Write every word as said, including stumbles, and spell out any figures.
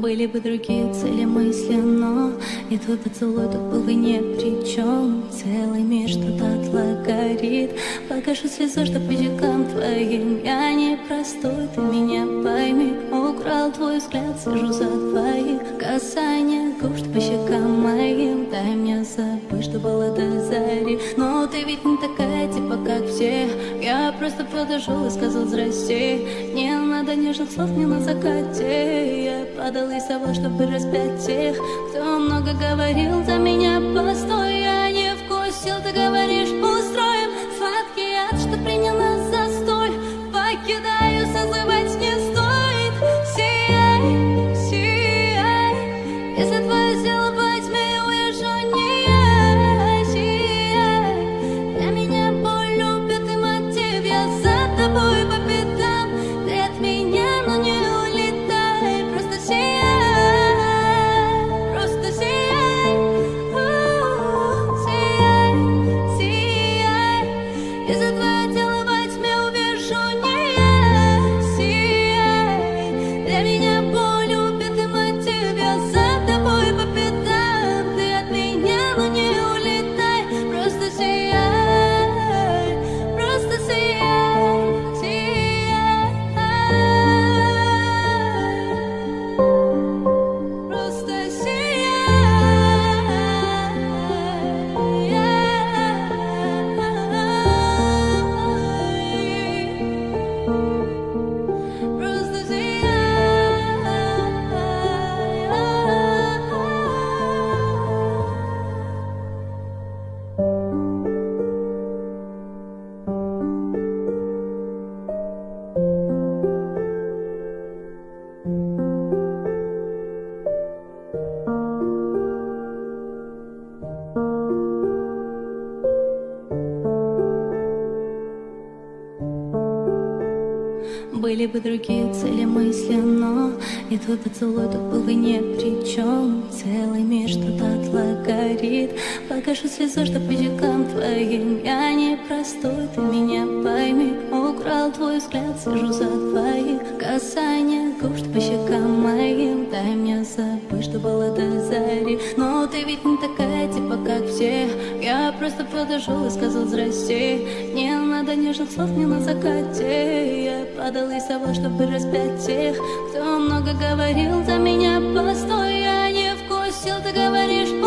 Были бы другие цели мысли, но и твой поцелуй тут был бы ни при чем. Целый мир что-то от горит. Покажу слезу, что по щекам твоим. Я не простой, ты меня пойми. Украл твой взгляд, сижу за твоих касания губ, что по щекам моим. Дай мне забыть, что было до зари. Но ты ведь не такая, типа как все. Я просто подошел и сказал здрасте. Не надо нежных слов мне на закате. Я падал из того, чтобы распять тех, кто много говорил за меня. Постой, я не вкусил, ты говоришь, устроим сладкий ад, что принял нас за столь. Покидаю, созывать не стоит. Сияй, сияй, если твое тело во тьме, увижу не я. Сияй, для меня боль, любит и мотив. Я за тобой по пятам, ты от меня, но не улетай. Просто сияй, просто сияй, у-у-у. Сияй, сияй, если твое тело во тьме, увижу не я. Сияй, для меня боль, любит и мотив. Я за тобой по пятам, ты от меня, но не улетай. Просто сияй, просто сияй, сияй, просто сияй, просто сияй. Были бы другие цели мысли, но и твой поцелуй тут был бы ни при чем. Целый мир что-то от горит. Покажу слезу, что по щекам твоим. Я не простой, ты меня пойми. Украл твой взгляд, сижу за твоих касания губ, что по щекам моим. Дай мне забыть, что было до зари. Но ты ведь не такая, типа как все. Я просто подошел и сказал здрасте. Не надо нежных слов мне на закате. Я падал из того, чтобы распять тех, кто много говорил за меня. Постой, я не вкусил, ты говоришь,